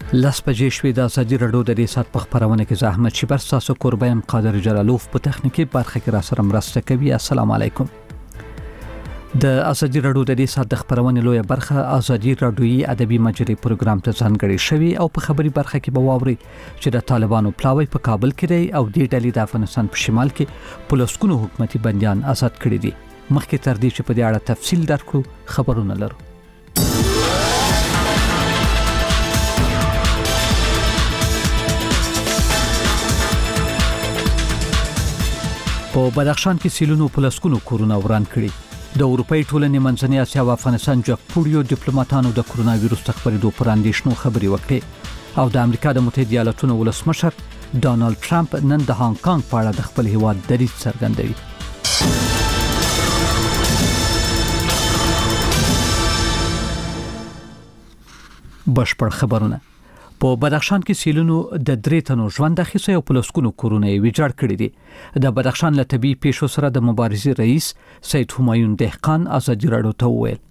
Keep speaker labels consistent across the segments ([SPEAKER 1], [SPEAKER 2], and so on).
[SPEAKER 1] لاس بجې شوې د ازادي رادیو د ریاست په خبرونه کې زحمت شي بر تاسو قربان قادر جلالوف په تخنیکی برخه کې را سره مرسته کوي. السلام علیکم. د ازادي رادیو د ریاست د خبرونه لویه برخه ازادي رادیوي ادبي مجلې پروګرام ته ځانګړی شوی او په خبري برخه کې به واوري چې د طالبانو پلاوی په کابل کې دی او د ډلې د افغانستان په شمال کې پولیسونو حکومتي بنديان آزاد کړي دي. مخکې تر دې چې په دې اړه تفصیل درکړو خبرونه لرو. په بدخشان کې سیلونو پولیسونو کورونه وران کړي. د اروپای ټولنې منځنۍ اسیا او افغانستان جګپوړیو ډیپلوماټانو د کرونا وایروس خبرېدو پر اندېښنو خبرې وکړې او د امریکا د متحده ایالاتونو ولسمشر ډانلډ ټرمپ نن د هانګ کانګ په اړه د خپل هیواد دریځ څرګندوي. بشپړ خبرونه. په بدخشان کې سیلونو د درې تنو ژوند اخیسته او پولیسونو کورونه ویجاړ کړي دي. د بدخشان له طبي پیښو سره د مبارزې رئیس سید همایون دهقان ازادي رادیو ته وویل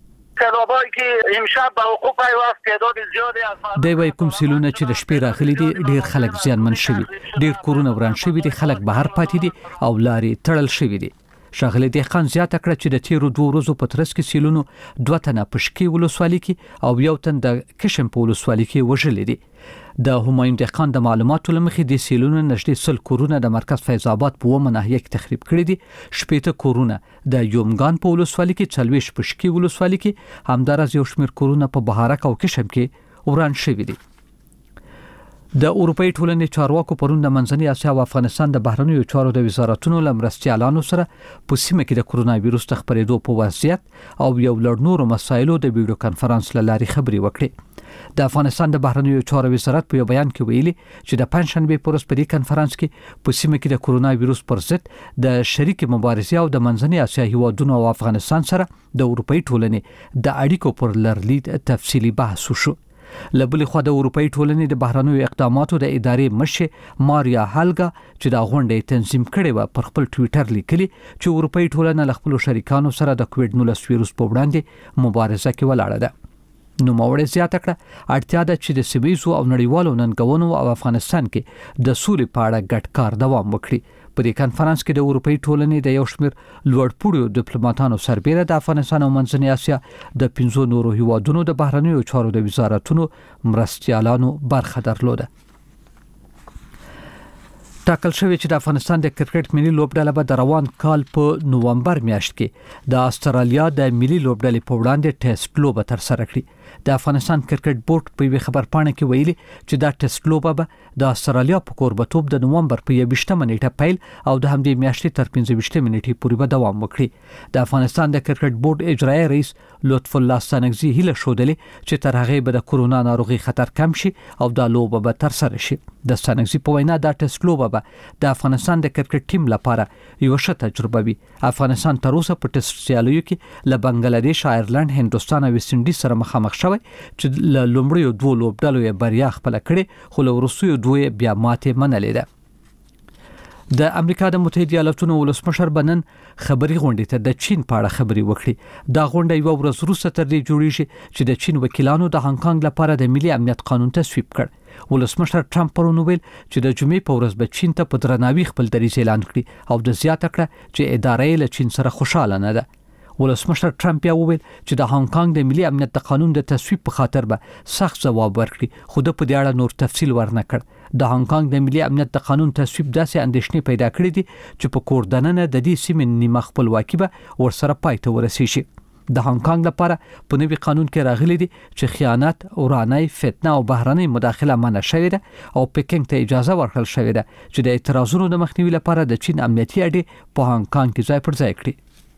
[SPEAKER 1] دوی کوم سیلونه چې د شپې راغلي دي ډیر خلک زیانمن شوي، ډیر کورونه وران شوي دي، خلک بهر پاتې دي او لارې تړل شوي دي. شاغلی دهقان زیاته کړه چې د تیرو 2 ورځو په ترڅ کې سیلونو 2 تنه پشکی ولسوالۍ کې او یو تن د کشم په ولسوالۍ کې وژل دي. د همایون دهقان د معلوماتو لمخې د سیلونو نږدې 100 کورونه د مرکز فیض آباد په ومه ناحیه کې تخریب کړي دي. 18 کورونه د یومګان په ولسوالۍ کې، 40 پشکی ولسوالۍ کې، همدارس یو شمېر کورونه په بهارک او کشم کې وران شوي دي. د اروپای ټولنې چارواکو پرون د منځنۍ اسیا او افغانستان د بهرنیو چارو د وزارتونو لمرستيالانو سره په سیمه کې د کرونا وایروس خبرېدو په وضعیت او یو لړ نورو مسایلو د ویډیو کانفرنس لاري خبري وکړي. د افغانستان د بهرنیو چارو وزارت په بیان کې ویلي چې د پنځشنبه پر ورځ په دې کانفرنس کې په سیمه کې د کرونا وایروس پر ضد د شریک مبارزې او د منځنۍ اسیا هیوادونو او افغانستان سره د اروپای ټولنې د اړیکو پر لرلید تفصیلی بحث وشو. لبل خو د اروپای ټولنې د بهرنیو اقداماتو د ادارې مشر ماریا هالګا چې د غونډې تنظیم کړي و پر خپل ټوئیټر لیکلي چې اروپای ټولنه له خپل شریکانو سره د کووډ-19 وایروس په وړاندې مبارزه کې ولاړه ده. نو موړې زیاته کړه اړتیا ده چې د سیمه‌یزو او نړیوالو ننګونو او افغانستان کې د سولې په اړه ګډ کار دوام وکړي. په دې کانفرنس کې د اروپای ټولنې د یو شمېر لوړپوړو ډیپلوماټانو سربېره د افغانستان او منځنۍ اسیا د 15 نورو هیوادونو د بهرنیو چارو د وزارتونو مرستيالانو برخه درلوده. ټاکل شوی چې د افغانستان د کرکټ ملي لوبډله به د روان کال په نوومبر میاشت کې د استرالیا د ملي لوبډلې په وړاندې ټیسټ لوبه تر سره کړي. د افغانستان کرکټ بورډ په خبرپاڼه کې ویلي چې دا ټیسټ لوبه به د استرالیا په کوربتوب د نوومبر په 21 نیټه پیل او د همدې میاشتې تر 15 نیټې پورې به دوام وکړي. د افغانستان د کرکټ بورډ اجرایی رئیس لطف الله ستانکزي هیله شودلې چې تر هغه به د کورونا ناروغي خطر کم شي او د لوبه به تر سره شي. د ستانکزي په وینا دا ټیسټ لوبه د افغانستان د کرکټ ټیم لپاره یو ښه تجربه وي. افغانستان تر اوسه په ټیسټ سیالیو کې له بنگلاديش، آیرلند، هندستان او ویسټ انډیز سره مخامخ شوی چې له لومړیو 2 لوبډلو یې بریا خپل کړې خو له وروستیو 2 بیا ماتې منلې ده. د امریکا د متحده ایالاتونو ولسمشر بنن خبري غونډې ته د چین په اړه خبري وکړي. دا غونډه یو ورځ وروسته تر دې جوړیږي چې د چین وکیلانو د هانګ کانګ لپاره د ملي امنیت قانون تصویب کړ. ولسمشر ټرمپ پرون ویل چې د جمعې په ورځ به چین ته په درناوي خپل دریځ اعلان کړي او د زیاته کړه چې ادارې له چین سره خوشاله نه ده. ولسمشر ټرمپ یې وویل چې د هانګ کانګ د ملي امنیت د قانون د تصویب په خاطر به سخت ځواب ورکړي خو د په دې اړه نور تفصیل ورنه کړ. د هانګ کانګ د ملي امنیت د قانون تصویب داسې اندېښنې پیدا کړې دي چې په کوردننه د دې سیمې نیمه خپلواکي به ورسره پای ته ورسیږي. د هانګ کانګ لپاره په نوي قانون کې راغلي دي چې خیانت، ورانۍ، فتنه او بهرنۍ مداخله منع شوې ده او پکینګ ته اجازه ورکړل شوې ده چې د اعتراضونو د مخنیوي لپاره د چین امنیتي اډې په هانګ کانګ کې ځای پر ځای کړي.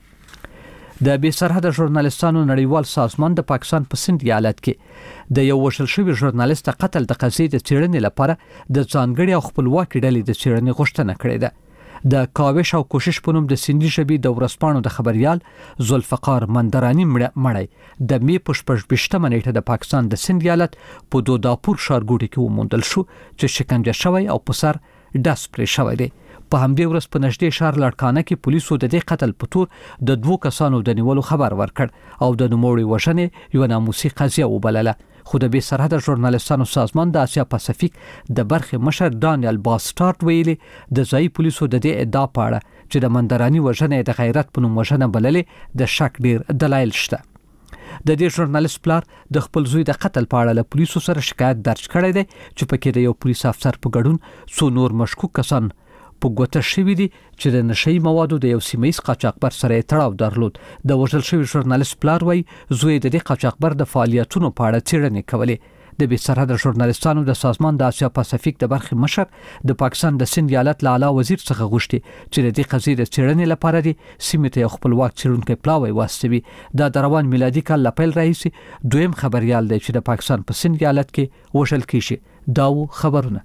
[SPEAKER 1] د بې سرحده ژورنالستانو نړیوال سازمان د پاکستان په سند ایالت کې د یو وشل شوی ژورنالیست قتل د قضیې د څېړنې لپاره د ځانګړي او خپلواکي ډلې د څېړنې غوښتنه کړې ده. د کاوش او کوشش په نوم د سندي ژبې د ورځپاڼو د خبريال ذوالفقار مندرانی مړی د می په 28 نیټه د پاکستان د سند ایالت په دوداپور ښارګوټي کې وموندل شو چې شکنجه شوی او په سر ډس پرې شوی دی. په همدې ورځ په نږدې ښار لړکانه کې پولیسو د دې قتل په تور د 2 کسانو د نیولو خبر ورکړ او د نوموړي وژنې یو ناموسي قضیه وبلله خو د بې سرحده ژورنالستانو سازمان د آسیا پاسفیک د برخې مشر ډانیل باسټارټ ویلي د ځایي پولیسو د دې ادعا په اړه چې د مندراني وژنې د غیرت په نوم وژنه بللې د شک ډیر دلایل شته. د دې ژورنالیست پلار د خپل زوی د قتل په اړه له پولیسو سره شکایت درج کړی دی چې پکې د یو پولیس افسر په ګډون څو نور مشکوک کسان په ګوته شوي دي چې د نشئی موادو د یو سیمه‌ایز قاچاقبر سره تړاو درلود. د وژل شوي ژورنالیست پلار وایي زوی د دې قاچاقبر د فعالیتونو په اړه څېړنې کولې. د بې سرحده ژورنالیستانو د سازمان د آسیا پاسفیک د برخې مشر د پاکستان د سند ایالت له اعلی وزیر څخه غوښتي چې د دې قضیې د څېړنې لپاره د سیمې ته یو خپلواک څېړونکی پلاوی واستوي. د روان میلادي کال له پیل راهیسې دویم خبریال دی چې د پاکستان په سند ایالت کې وژل کیږي. دا و خبرونه.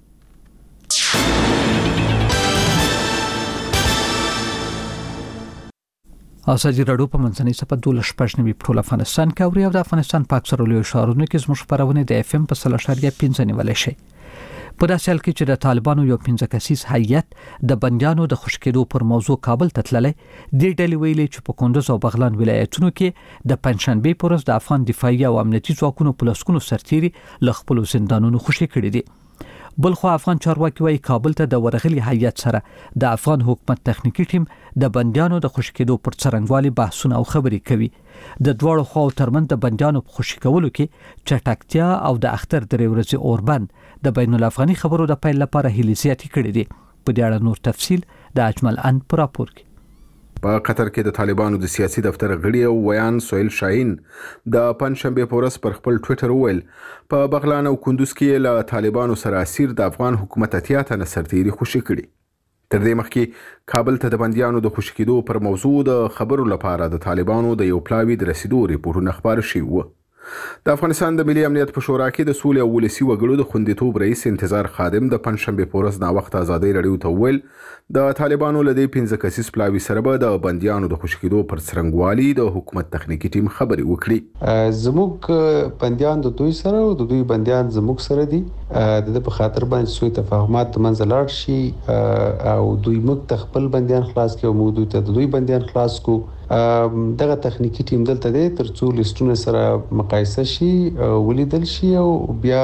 [SPEAKER 1] ازادي راډیو په منځنۍ صفحه 12 ټول افغانستان کې اوري او د افغانستان په اکثر لوی ښارونو کې زموږ خبرونه د اف ام په 3.5 نیولای شي. په داسې حال کې چې د طالبانو یو 15 کسیز هیئت د بندیانو د خوشکېدو پر موضوع کابل ته تللی، د ډلې ویلي چې په کندوز او بغلان ولایتونو کې د پنځشنبه پر ورځ د افغان دفاعي او امنیتي ځواکونو په لسکونو سرتیري ل خپل زندانونو خوشي کړي دي. بلخو افغان چارواکي وايي کابل ته د ورغلي هیئت سره د افغان حکومت تخنیکی ټیم د بندیانو د خوشی کېدو پر څرنګوالي بحثونه او خبرې کوي. د دوړو خواو ترمن د بندیانو په خوشی کولو کې چټکتیا او د اختر درې ورځې اوربند د بین الافغاني خبرو د پیل لپاره هلي زیاتې کړې دي. په دې اړه نور تفصیل د اجمل ان پر راپور کې.
[SPEAKER 2] په قطر کې د طالبانو د سیاسي دفتر غړي او ویان سهیل شاهین د پنځشنبه په ورځ پر خپل ټوئیټر وویل په بغلان او کندوز کې له طالبانو سره اسیر د افغان حکومت اتیا تنه سرتیري خوشي کړي. تر دې مخکې کابل ته د بندیانو د خوشي کېدو پر موضوع د خبرو لپاره د طالبانو د یو پلاوی د رسیدو ریپورتونه خبر شوي وو. د افغانستان د ملي امنیت په شورا کې د سولې او ولسي وګړو د خوندیتوب رئیس انتظار خادم د پنځشنبه په ورځ نا وخت ازادي راډیو ته وویل د طالبانو له دې 15 کسیز پلاوی سره به د بندیانو د خوشي کېدو پر څرنګوالي د حکومت تخنیکی ټیم خبرې وکړي.
[SPEAKER 3] زموږ بندیان د دوی سره او د دوی بندیان زموږ سره دي. د په خاطر باندې سوی تفاهمات منځ لاړ شي او دوی موږ ته خپل بندیان خلاص کړي او موږ دوی ته د دوی بندیان خلاص کو. دغه تخنیکی ټیم دلته دی ترڅو لیستونه سره مقایسه شي ولیدل شي او بیا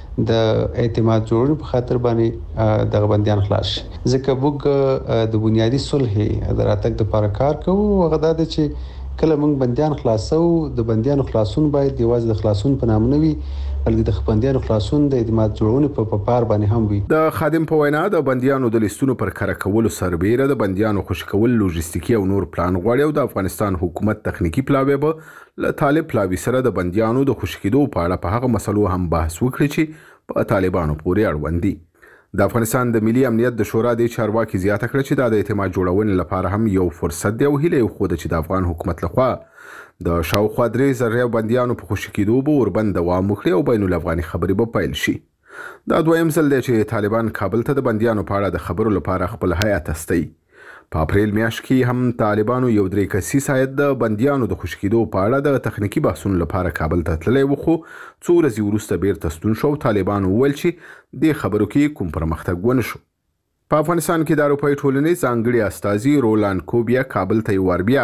[SPEAKER 3] د اعتماد جوړولو په خاطر باندې دغه بندیان خلاص شي. ځکه موږ د بنیادی صلح د راتګ لپاره کار کوو. هغه دا چې کله موږ بندیان خلاصو د بندیانو خلاصون باید یوازې د خلاصون په نام نه وي بلکې د بندیانو خلاصون د اعتماد جوړونې په پار باندې هم وي.
[SPEAKER 2] د خادم په وینا د بندیانو د لیستونو پر کار کولو سربېره د بندیانو خوشی کول لوجستیکي او نور پلان غواړي او د افغانستان حکومت تخنیکی پلاوی به له طالب پلاوی سره د بندیانو د خوشی کېدو په اړه په هغه مسلو هم بحث وکړي چې په طالبانو پورې اړوند دي. د افغانستان د ملي امنیت د شورا د چارواکي زیاته کړ چې د اعتماد جوړونې لپاره هم یو فرصت دی او هیله یو خو د چې د افغان حکومت لخوا د شاوخوا 3,000 بندیانو په خوشي کېدو به وربند دوام وکړي او بین الافغاني خبرې به پیل شي. دا دویم ځل دی چې طالبان کابل ته د بندیانو په اړه د خبرو لپاره خپل هیئت استوي. په اپریل میاشت کې هم طالبانو یو 3 کسیز هیئت د بندیانو د خوشي کېدو په اړه د تخنیکی بحثونو لپاره کابل ته تللی و خو څو ورځې وروسته بیرته ستون شو. طالبانو وویل چې د خبرو کې کوم پرمختګ ونه شو. په افغانستان کې د اروپایي ټولنې ځانګړي استازي رولاند کوبیا کابل ته یو بیا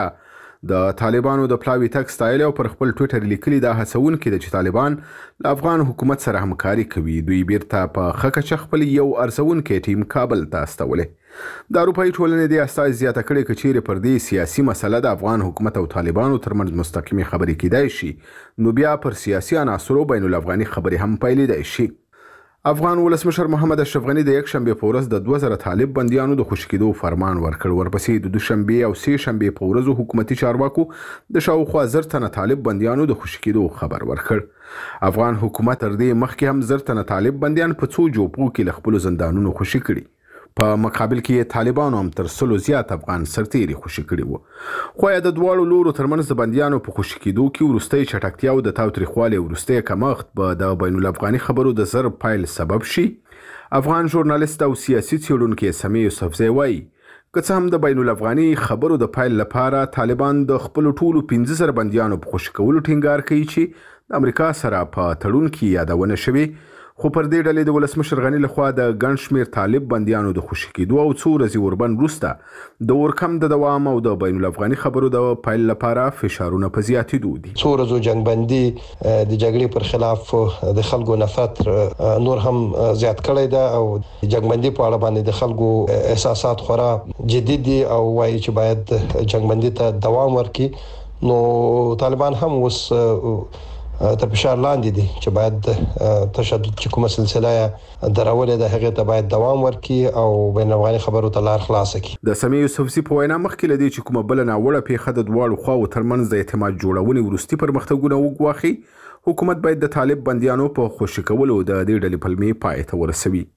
[SPEAKER 2] د طالبانو د پلاوی تک ستایل او پر خپل ټوئیټر لیکلي دا هڅون کې د چې طالبان له افغان حکومت سره همکاري کوي. دوی بیرته په خکه خپل یو ارزون کې ټیم کابل ته استولې. د اروپایي ټولنې د استاذ زیاته کړي کچېره پر دې سیاسي مسله د افغان حکومت او طالبانو ترمنځ مستقیمه خبرې کیدای شي نو بیا پر سیاسي عناصرو بین الافغاني خبرې هم پیلېدای شي. افغان ولسمشر محمد اشرف غنی د یک شنبه په ورځ د 2000 طالب بندیانو د خوشي کېدو فرمان ورکړ. ورپسې د دوشنبه او سه شنبه په ورځ حکومتي چارواکو د شاوخوا 1000 تنه طالب بندیانو د خوشي کېدو خبر ورکړ. افغان حکومت تر دې مخکې هم 1000 تنه طالب بندیان په څو جوپو کې ل خپل زندانونو خوشي کړي. په مقابل کې طالبانو هم تر 100 زیات افغان سرتیري خوشي کړي وو. خو د دواړو لورو ترمنځ د بندیانو په خوشي کېدو کې ورستۍ چټکتیا او د تاوتریخوالي ورستۍ کمښت به د بین الافغاني خبرو د زر پایل سبب شي. افغان ژورنالیست او سیاسي څېړونکی سمیع یوسفزی وایي که څه هم د بین الافغاني خبرو د پایل لپاره طالبان د خپل ټولو 15,000 بندیانو په خوشي کولو ټینګار کوي چې د امریکا سره په تړون کې یادونه شوې، خو پر دې ډلې د ولسمشر غني لخوا د ګڼ شمېر طالب بندیانو د خوشي کېدو او څو ورځې وربند وروسته د اورکم د دوام او د بین الافغاني خبرو د پیل لپاره فشارونه په زیاتېدو دي.
[SPEAKER 4] څو ورځو جنگبندي د جګړې پر خلاف د خلکو نفرت نور هم زیات کړی ده او جنگبندي په اړه باندې د خلکو احساسات خورا جدي دي او وايي چې باید جنگبندي ته دوام ورکړي. نو طالبان هم اوس تر فشار لاندې دي چې باید تشدد چې کومه سلسله درولې ده هغه ته باید دوام ورکړي او بین الافغاني خبرو ته لار خلاص کړي.
[SPEAKER 2] د سمیع یوسفزي په وینا مخکې لدی چې کومه بل ناوړه پیښه د دواړو خواو ترمنځ د اعتماد جوړونې وروستي پرمختګونه وګواخي. حکومت باید د طالب بندیانو په خوشي کولو د دې ډلې پلمې پای ته ورسوي.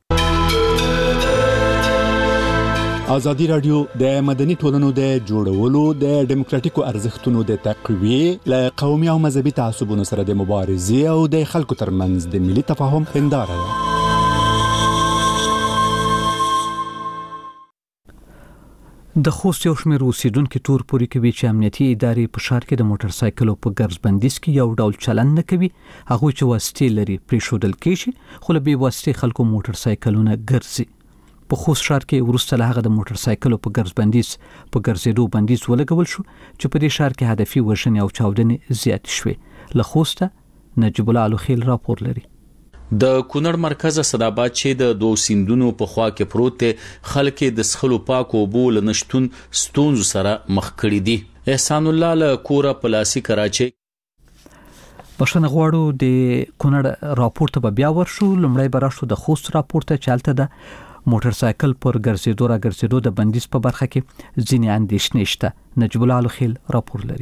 [SPEAKER 5] ازادي رادیو د مدني ټولنو د جوړولو د ډیموکراتیکو ارزښتونو د تقویه له قومي او مذهبي تعصبونو سره د مبارزې او د خلکو ترمنځ د ملي تفاهم هنداره ده.
[SPEAKER 1] د خوست یو شمېر اوسیدونکو تور پوري کوي چې امنیتي ادارې په ښار کې د موټر سایکلو په ګرځ بندیز کې یو ډول چلن نه کوي. هغه چې واسطې لري پرې شودل کېږي خو له بې واسطې خلکو موټر سایکلونه ګرځي. په خوست ښار کې وروسته له هغه د موټر سایکلو په ګرځ بندیز په ګرځېدو بندیز ولګول شو چې په دې ښار کې هدفي وژنې او چاودنې زیات شوې. له خوسته نجیب الله الخیل راپور لري.
[SPEAKER 6] د کونړ مرکز صداباد چې د دوه سیندونو په خوا کې پروت دی خلک د سخلو پاکو اوبو له نشتون ستونزو سره مخ کړي دي. احسان الله له کوره پلاسي کراچي
[SPEAKER 1] بښنه غواړو د کونړ راپور ته بیا ورشو. لمړی براشو د خوست راپور ته چالت ده موټر سایکل پر ګرځېدو را ګرځېدو د بندیز په برخه کې ځینې اندېښنې شته. نجیب الله الخیل راپور لري.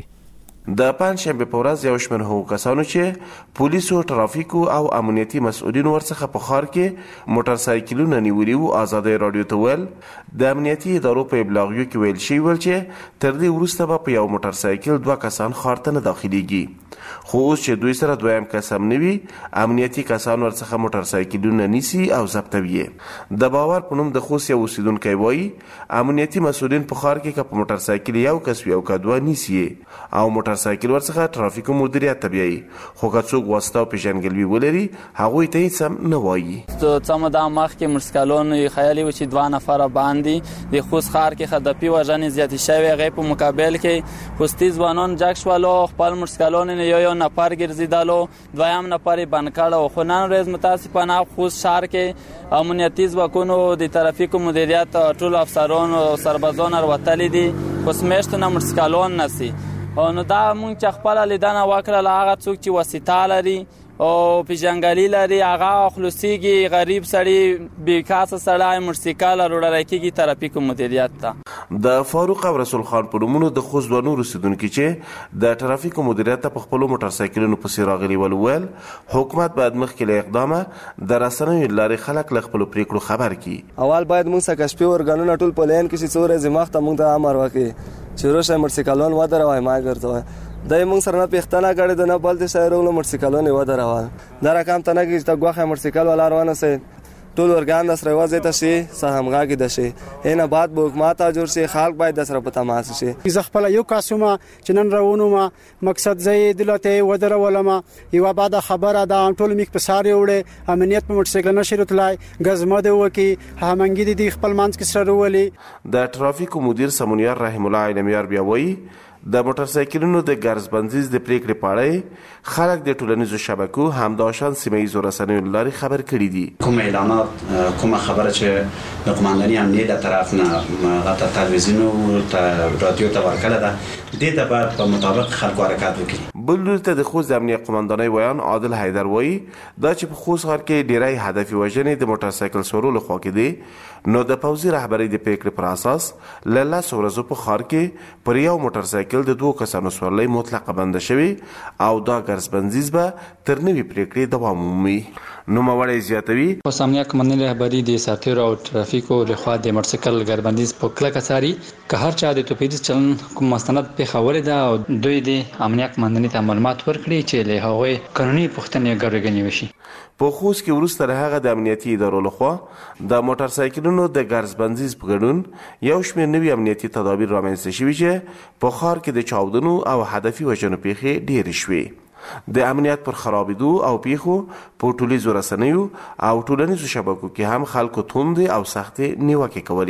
[SPEAKER 7] د پنځشنبه په ورځ یو شمېر هغو کسانو چې پولیسو ټرافیکو او امنیتي مسؤلین ورڅخه په ښار کې موټر سایکلونه نیولي وو ازادي رادیو ته ویل د امنیتي ادارو په ابلاغیو کې ویل شوي ول چې تر دې وروسته به په یو موټر سایکل 2 کسان ښار ته نه داخليږي. خو اوس چې دوی سره دویم کس هم نه وي امنیتي کسان ورڅخه موټر سایکلونه نیسي او ضبطوي. د باور په نوم د خوست یو اوسیدونکی وایي امنیتي مسؤلین په ښار کې په موټر سایکل یو کس یو کدوه نیسي او موټر سایکل ورڅخه ټرافیکو مدیریت ته بیایي. خو که څوک واسطه او پیژنګلوي ولري هغوی ته هیڅ هم نه وایي.
[SPEAKER 8] څه موده مخکې مرسکالون خیالي و چې 2 نفره باندې د خوست ښار کې هدفي وژنې زیاتې شوې. هغې په مقابل کې خوستي ځوانان جګ شولو خپل مرسکالون یو نفر ګرځېدلو دویم نفر یې بند کړی. خو نن ورځ متاسفانه خوست ښار کې امنیتي ځواکونو د ترافیکو مدیریت ټول افسران او سربازان راوتلي دي خو سمیشت نه مرسکالون نسی. نو دا مونږ چې خپل لیدنه وکړه هغه څوک چې واسطه لري او پیژنګلي لري هغه خلاصيږي غریب سړی بیکاسه سړی مرسیکال وروړی کېږي ترافیکو مدیریت ته.
[SPEAKER 7] د فاروق او رسول خان په نومونو د خوست دوه نور اوسیدونکي چې د ترافیکو مدیریت ته په خپلو موټر سایکلونو پسې راغلي ول ویل حکومت باید مخکې له اقدامه د رسنیو لارې خلک له خپلو پریکړو خبر کړي.
[SPEAKER 9] اول باید موږ څه کشفي ورګانونه ټول په لین کې چې څو ورځې مخته موږ ته امر وکړي چې روشه مرسیکالون ودروي ما ګرځوي. دای موږ سره نه پیښتنه کړې د نه بل د شهرونو مرسیکالون ودروي. دا رقم ته نه کې چې غوخه مرسیکال ولا روانه سي ټول ورګان د سره وځي ته شي سهمغاګي د شي اینه بعد به حکومت جوړ شي خلک باید د سره په تماس شي.
[SPEAKER 10] ز خپل یو کاسومه چې نن راونو ما مقصد زې دلته ودره ولما یو بعد خبره دا ټول میک په ساري وړي امنیت په موټر سایکل نشي راتلای غزمه وکي همنګي دي خپل مانس کې سره ولي.
[SPEAKER 7] د ټرافیکو مدیر سمونیار رحم الله علمیار بیا وایي د موټر سایکلونو د ګرځ بندیز د پریکړې په اړه خلک د ټولنیزو شبکو همداشان سیمه‌ایزو رسنیو لارې خبر کړي دي.
[SPEAKER 11] کوم اعلانات کوم خبره چې د قومندانۍ امنیت د طرف نه غته تلویزیون او رادیو ته ورکړه ده د دې په مطابق خلکو حرکت وکړي.
[SPEAKER 7] بل لور ته د خوست امنیت قومندانۍ ویان عادل حیدر وایي دا چې په خوست ښار کې ډیری هدفي وژنې د موټر سایکل سورولو خوا کې دي نو د پوځي رهبرۍ د پریکړې پر اساس له 10 ورځو په ښار کې پر یو موټر سایکل د 2 کسانو سورلۍ مطلقه بنده شوی او دا ګرځ بندیز به تر نوې پریکړې دوام ومومي. نوموړی زیاتوي
[SPEAKER 12] په امنیت قومندانۍ رهبري د ساتیرو او ټرافیکو لخوا د موټر سایکل ګرځ بندیز په کلکه څاري که هر چا د توپیدي چلن کوم مستند پیښول ده او دوی د امنیت قومندانۍ ته معلومات ورکړي چې له هغوی قانوني پوښتنې ګډوډي وشي.
[SPEAKER 7] په خوست کې وروسته له هغه د امنیتي ادارو لخوا د موټر سایکلونو د ګرځ بندیز په ګډون یو شمېر نوي امنیتي تدابیر رامنځته شوي چې په ښار کې د چاودنو او هدفي وژنو پیښې ډېرې شوې. د امنیت پر خرابېدو او پیښو په ټولیزو رسنیو او ټولنیزو شبکو کې هم خلکو توندې او سختې نیوکې کولې.